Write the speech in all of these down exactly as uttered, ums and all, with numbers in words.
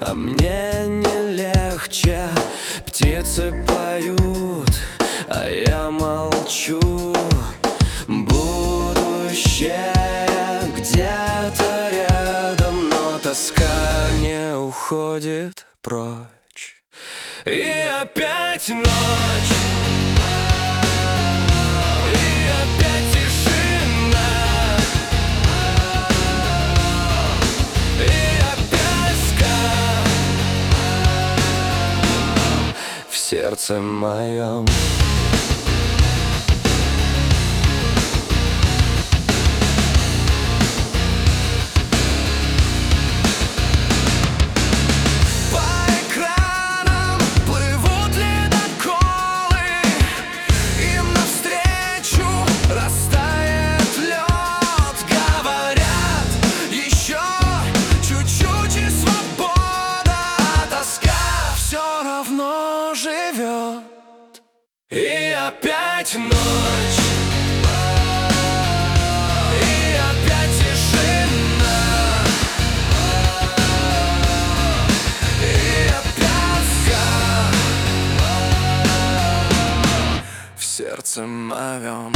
А мне не легче. Птицы поют, а я молчу. Будущее где-то рядом, но тоска не уходит прочь. И опять ночь, и опять тишина, и опять ска в сердце моем. Живет. И опять ночь, и опять тишина, и опять ска в сердце моем.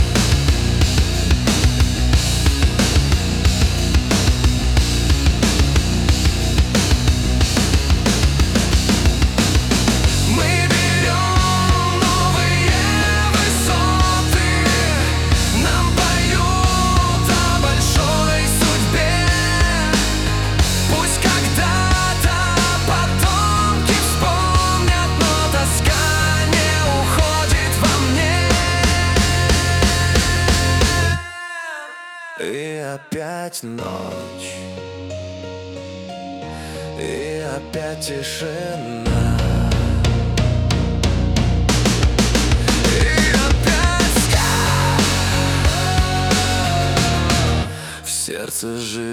И опять ночь, и опять тишина, и опять ска в сердце живет.